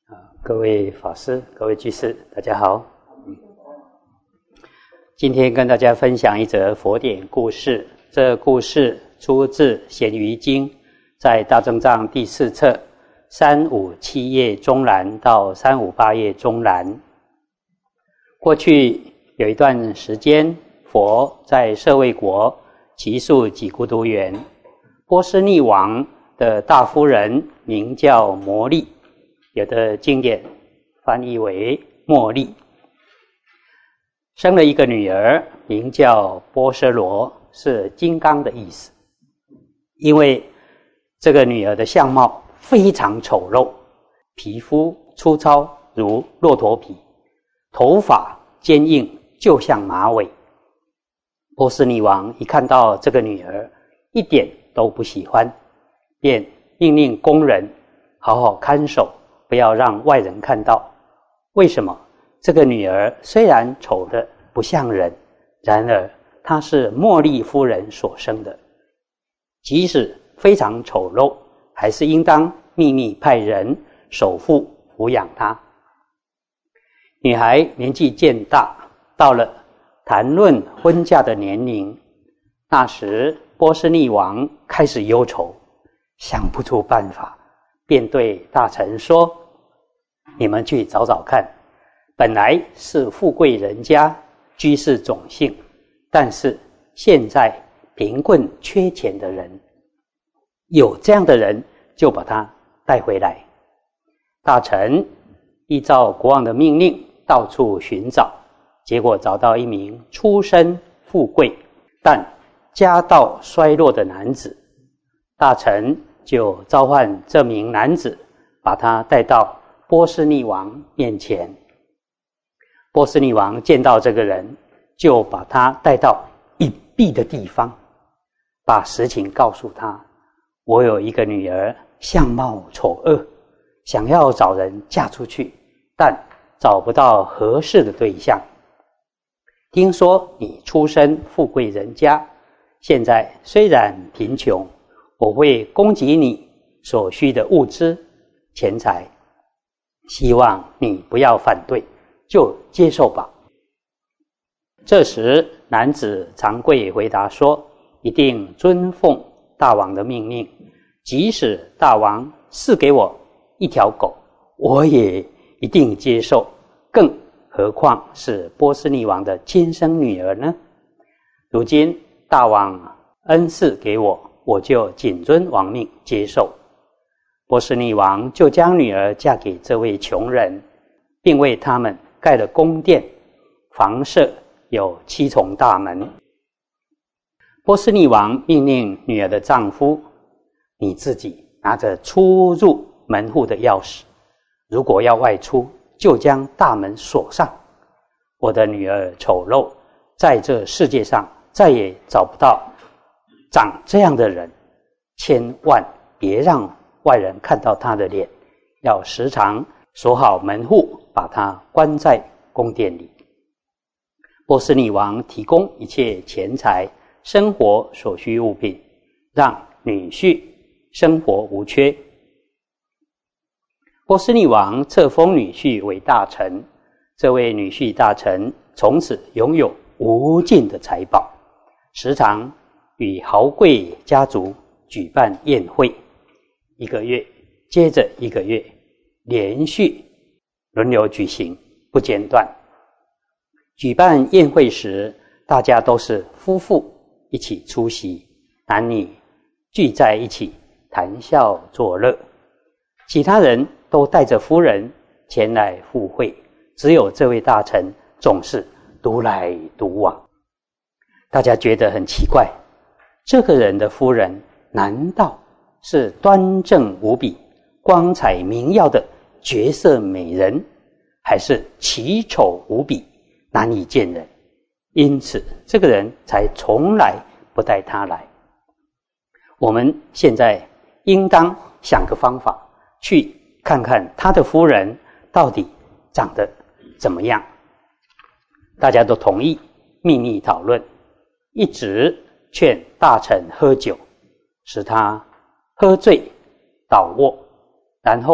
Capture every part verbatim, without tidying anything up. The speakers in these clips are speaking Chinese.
各位法师、各位居士，大家好。今天跟大家分享一则佛典故事。这故事出自《咸鱼经》，在大正藏第四册三五七页中栏到三五八页中栏。过去有一段时间，佛在舍卫国祇树给孤独园，波斯匿王的大夫人名叫摩利，有的经典翻译为茉莉，生了一个女儿，名叫波奢罗，是金刚的意思。因为这个女儿的相貌非常丑陋，皮肤粗糙如骆驼皮，头发坚硬就像马尾。波斯匿王一看到这个女儿，一点都不喜欢，便命令工人好好看守，不要让外人看到。为什么？这个女儿虽然丑得不像人，然而她是茉莉夫人所生的，即使非常丑陋，还是应当秘密派人守护抚养她。女孩年纪渐大，到了谈论婚嫁的年龄，那时波斯匿王开始忧愁，想不出办法，便对大臣说：你们去找找看，本来是富贵人家，居士种姓，但是现在贫困缺钱的人，有这样的人就把他带回来。大臣依照国王的命令到处寻找，结果找到一名出身富贵但家道衰落的男子。大臣就召唤这名男子，把他带到波斯匿王面前。波斯匿王见到这个人，就把他带到隐蔽的地方，把实情告诉他：我有一个女儿，相貌丑恶，想要找人嫁出去，但找不到合适的对象。听说你出身富贵人家，现在虽然贫穷，我会供给你所需的物资、钱财，希望你不要反对，就接受吧。这时男子长贵回答说：一定遵奉大王的命令，即使大王赐给我一条狗，我也一定接受，更何况是波斯匿王的亲生女儿呢？如今大王恩赐给我，我就谨遵王命接受。波斯匿王就将女儿嫁给这位穷人，并为他们盖了宫殿，房舍有七重大门。波斯匿王命令女儿的丈夫：你自己拿着出入门户的钥匙，如果要外出，就将大门锁上。我的女儿丑陋，在这世界上再也找不到长这样的人，千万别让外人看到她的脸，要时常锁好门户，把她关在宫殿里。波斯匿王提供一切钱财、生活所需物品，让女婿生活无缺。波斯匿王册封女婿为大臣，这位女婿大臣从此拥有无尽的财宝，时常与豪贵家族举办宴会，一个月接着一个月，连续轮流举行，不间断。举办宴会时，大家都是夫妇一起出席，男女聚在一起谈笑作乐，其他人都带着夫人前来赴会，只有这位大臣总是独来独往。大家觉得很奇怪，这个人的夫人难道是端正无比、光彩明耀的绝色美人，还是奇丑无比、难以见人？因此这个人才从来不带他来。我们现在应当想个方法，去看看他的夫人到底长得怎么样。大家都同意，秘密讨论，一直劝大臣喝酒，使他喝醉倒卧，然后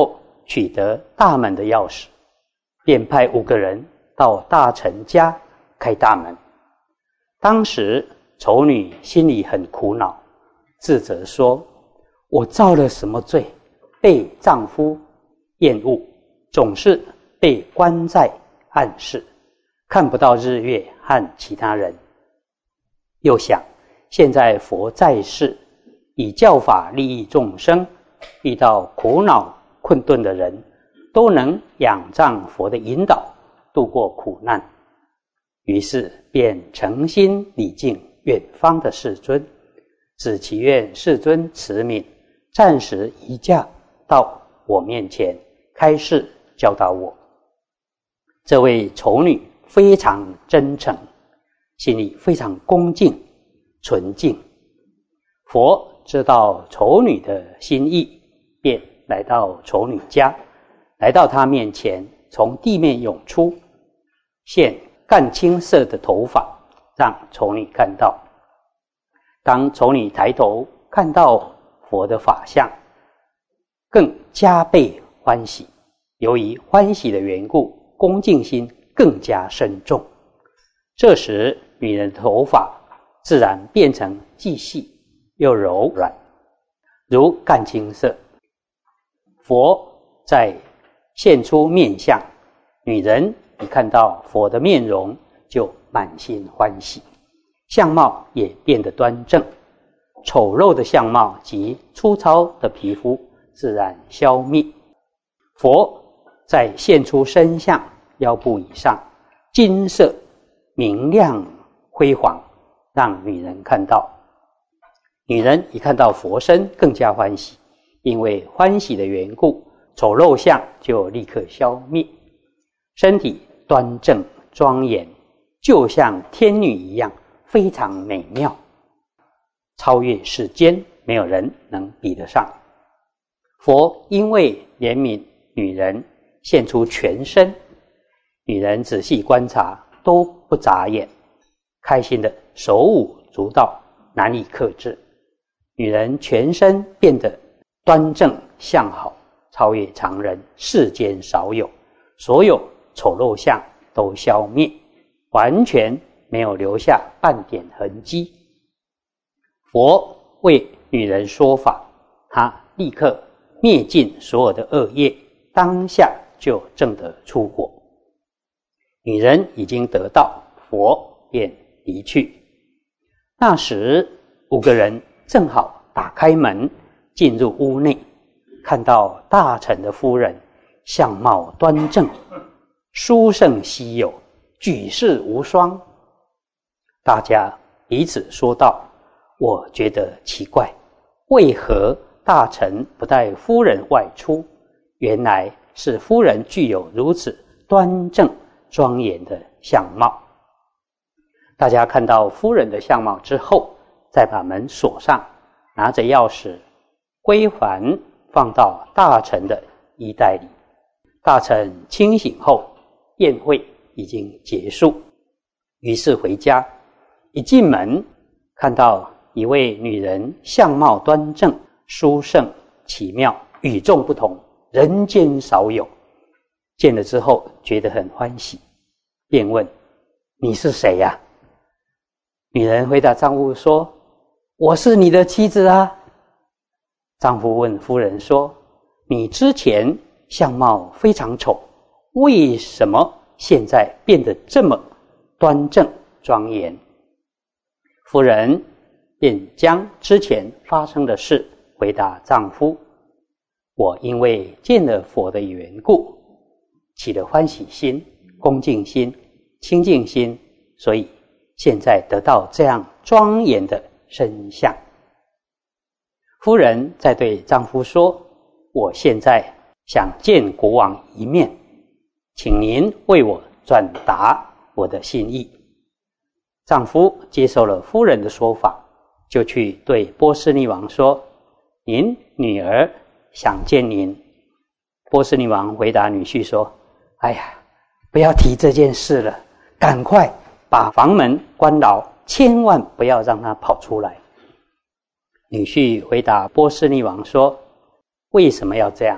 取得大门的钥匙，便派五个人到大臣家开大门。当时丑女心里很苦恼，自责说：我造了什么罪，被丈夫厌恶，总是被关在暗室，看不到日月和其他人。又想现在佛在世，以教法利益众生，遇到苦恼困顿的人都能仰仗佛的引导度过苦难，于是便诚心礼敬远方的世尊，只祈愿世尊慈悯，暂时移驾到我面前开示教导我。这位丑女非常真诚，心里非常恭敬纯净。佛知道丑女的心意，便来到丑女家，来到她面前，从地面涌出现紺青色的头发，让丑女看到。当丑女抬头看到佛的法相，更加倍欢喜，由于欢喜的缘故，恭敬心更加深重。这时女人的头发自然变成既细又柔软，如紺青色。佛在现出面相，女人一看到佛的面容就满心欢喜，相貌也变得端正，丑陋的相貌及粗糙的皮肤自然消灭。佛再现出身相，腰部以上金色明亮辉煌，让女人看到。女人一看到佛身更加欢喜，因为欢喜的缘故，丑陋相就立刻消灭，身体端正庄严，就像天女一样，非常美妙，超越世间，没有人能比得上。佛因为怜悯女人，现出全身，女人仔细观察都不眨眼，开心的手舞足蹈，难以克制。女人全身变得端正相好，超越常人，世间少有，所有丑陋相都消灭，完全没有留下半点痕迹。佛为女人说法，他立刻灭尽所有的恶业，当下就证得出果。女人已经得到，佛便离去。那时五个人正好打开门进入屋内，看到大臣的夫人相貌端正，殊胜稀有，举世无双。大家彼此说道：我觉得奇怪，为何大臣不带夫人外出？原来是夫人具有如此端正庄严的相貌。大家看到夫人的相貌之后，再把门锁上，拿着钥匙归还放到大臣的衣袋里。大臣清醒后，宴会已经结束，于是回家。一进门看到一位女人，相貌端正，殊胜奇妙，与众不同，人间少有。见了之后觉得很欢喜，便问：你是谁呀？女人回答丈夫说：我是你的妻子啊。丈夫问夫人说：你之前相貌非常丑，为什么现在变得这么端正庄严？夫人便将之前发生的事回答丈夫：我因为见了佛的缘故，起了欢喜心、恭敬心、清净心，所以现在得到这样庄严的身相。夫人再对丈夫说：我现在想见国王一面，请您为我转达我的心意。丈夫接受了夫人的说法，就去对波斯匿王说：您女儿想见您。波斯匿王回答女婿说：哎呀，不要提这件事了，赶快把房门关牢，千万不要让她跑出来。女婿回答波斯匿王说：为什么要这样？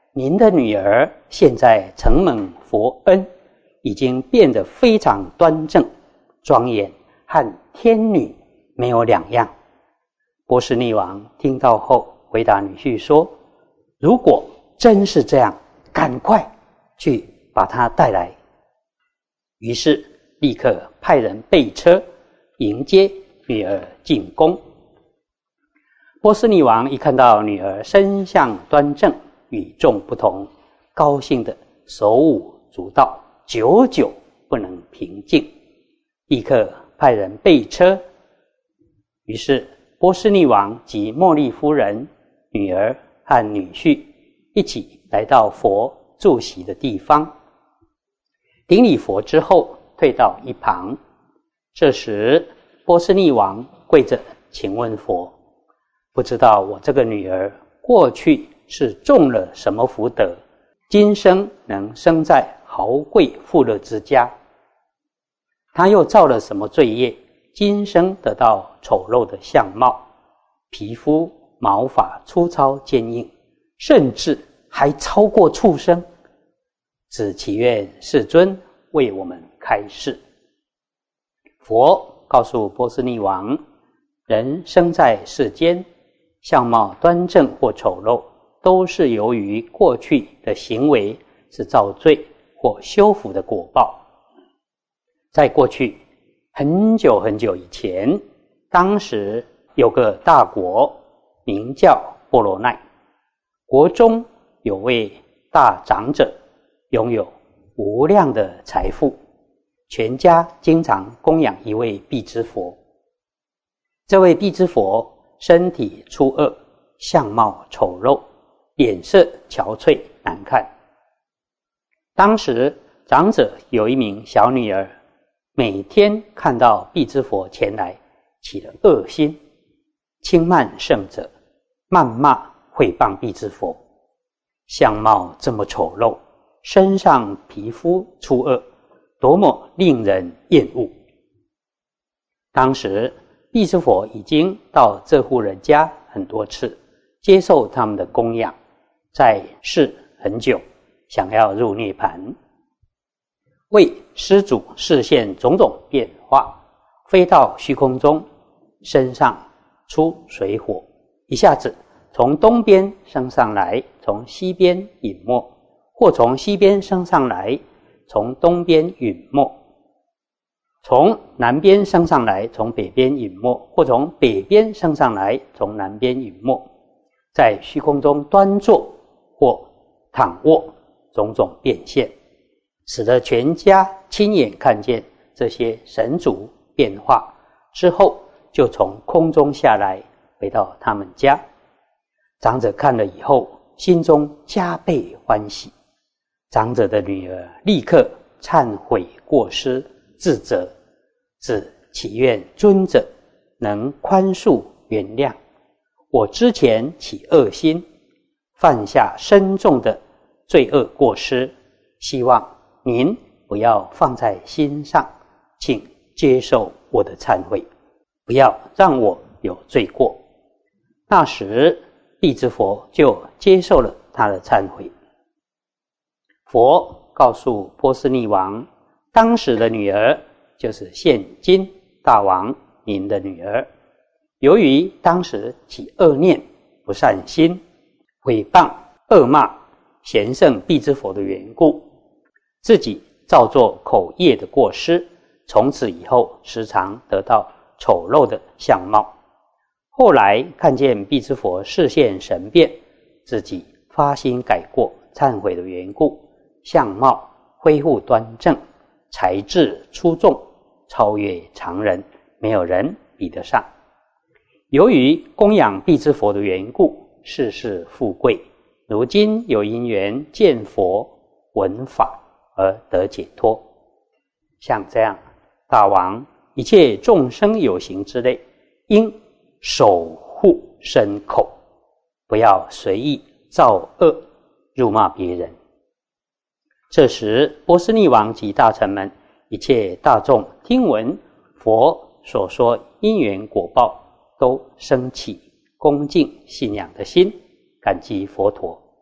您的女儿现在承蒙佛恩，已经变得非常端正庄严，和天女没有两样。波斯匿王听到后回答女婿说，如果真是这样，赶快去把她带来。于是立刻派人备车迎接女儿进宫。波斯匿王一看到女儿身相端正，与众不同，高兴的手舞足蹈，久久不能平静，立刻派人备车。于是波斯匿王及茉莉夫人、女儿和女婿一起来到佛住席的地方，顶礼佛之后退到一旁。这时波斯匿王跪着请问佛，不知道我这个女儿过去是种了什么福德，今生能生在豪贵富乐之家？她又造了什么罪业，今生得到丑陋的相貌，皮肤毛发粗糙坚硬，甚至还超过畜生？只祈愿世尊为我们开示。佛告诉波斯匿王，人生在世间，相貌端正或丑陋，都是由于过去的行为是造罪或修福的果报。在过去很久很久以前，当时有个大国名叫波罗奈，国中有位大长者，拥有无量的财富，全家经常供养一位辟支佛。这位辟支佛身体粗恶，相貌丑陋，脸色憔悴难看。当时长者有一名小女儿，每天看到辟支佛前来，起了恶心，轻慢圣者，谩骂毁谤辟支佛。相貌这么丑陋，身上皮肤粗恶，多么令人厌恶。当时辟支佛已经到这户人家很多次，接受他们的供养，在世很久，想要入涅盘，为施主示现种种变化，飞到虚空中，身上出水火，一下子从东边升上来，从西边隐没，或从西边升上来，从东边隐没，从南边升上来，从北边隐没，或从北边升上来，从南边隐没，在虚空中端坐或躺卧，种种变现，使得全家亲眼看见这些神足变化之后，就从空中下来，回到他们家。长者看了以后，心中加倍欢喜。长者的女儿立刻忏悔过失，自责，只祈愿尊者能宽恕原谅。我之前起恶心，犯下深重的罪恶过失，希望您不要放在心上，请接受我的忏悔，不要让我有罪过。那时辟支佛就接受了他的忏悔。佛告诉波斯匿王，当时的女儿就是现今大王您的女儿，由于当时起恶念、不善心、毁谤、恶骂贤圣辟支佛的缘故，自己造作口业的过失，从此以后时常得到丑陋的相貌。后来看见辟支佛示现神变，自己发心改过忏悔的缘故，相貌恢复端正，才智出众，超越常人，没有人比得上。由于供养辟支佛的缘故，世世富贵，如今有因缘见佛闻法而得解脱。像这样，大王一切众生有形之类，应守护身口，不要随意造恶辱骂别人。这时波斯匿王及大臣们一切大众听闻佛所说因缘果报，都升起恭敬信仰的心，感激佛陀。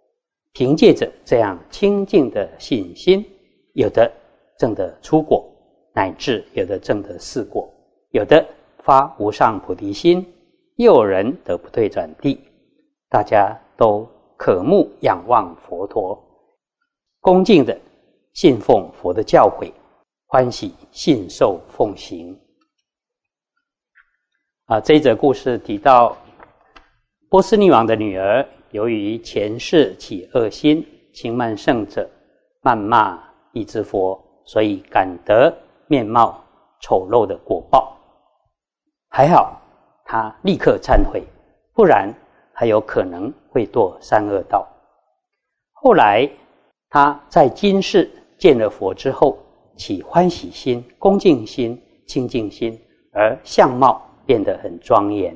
凭借着这样清净的信心，有的证得初果，乃至有的证得四果，有的发无上菩提心，又有人得不退转地。大家都渴慕仰望佛陀，恭敬的信奉佛的教诲，欢喜信受奉行。啊，这一则故事提到波斯匿王的女儿，由于前世起恶心，轻慢圣者，谩骂一之佛，所以感得面貌丑陋的果报。还好她立刻忏悔，不然还有可能会堕三恶道。后来她在今世见了佛之后，起欢喜心、恭敬心、清净心，而相貌变得很庄严。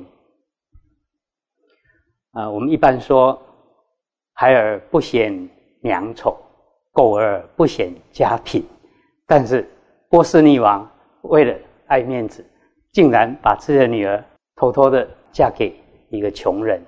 呃，我们一般说孩儿不嫌娘丑，狗儿不嫌家贫，但是波斯匿王为了爱面子，竟然把自己的女儿偷偷的嫁给一个穷人。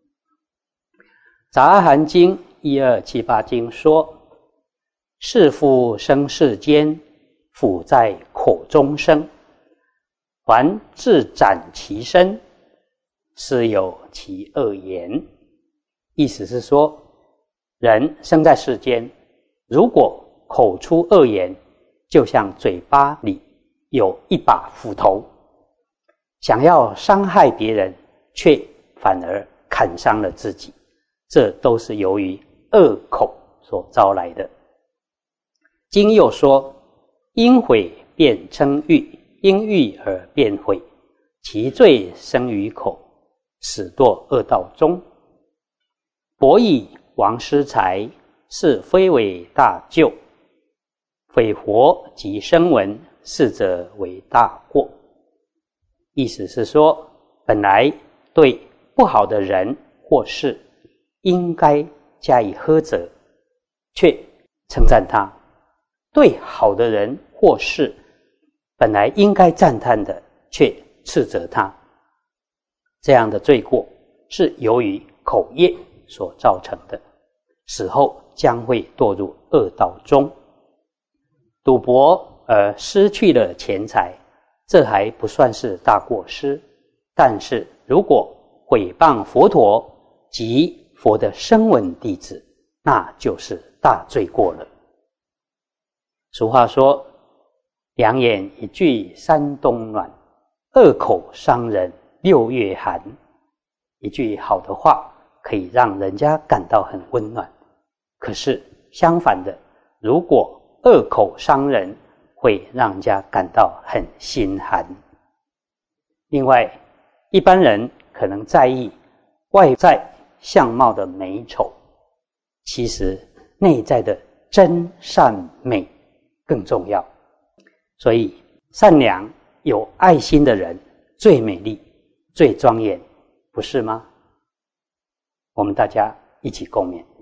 杂阿含经一二七八经说，是夫生世间，腐在口中生，还自斩其身，是有其恶言。意思是说，人生在世间，如果口出恶言，就像嘴巴里有一把斧头，想要伤害别人，却反而砍伤了自己，这都是由于恶口所招来的。经又说，因毁便称誉，因誉而变毁，其罪生于口，使堕恶道中。博以王师财，是非为大咎；匪活及声闻，是则为大过。意思是说，本来对不好的人或事应该加以呵责，却称赞他；对好的人或事本来应该赞叹的，却斥责他。这样的罪过是由于口业所造成的，死后将会堕入恶道中。赌博而失去了钱财，这还不算是大过失，但是如果毁谤佛陀及佛的声闻弟子，那就是大罪过了。俗话说，两眼一句三冬暖，恶口伤人六月寒。一句好的话可以让人家感到很温暖，可是相反的，如果恶口伤人，会让人家感到很心寒。另外，一般人可能在意外在相貌的美丑，其实内在的真善美更重要。所以善良有爱心的人最美丽最庄严，不是吗？我们大家一起共勉。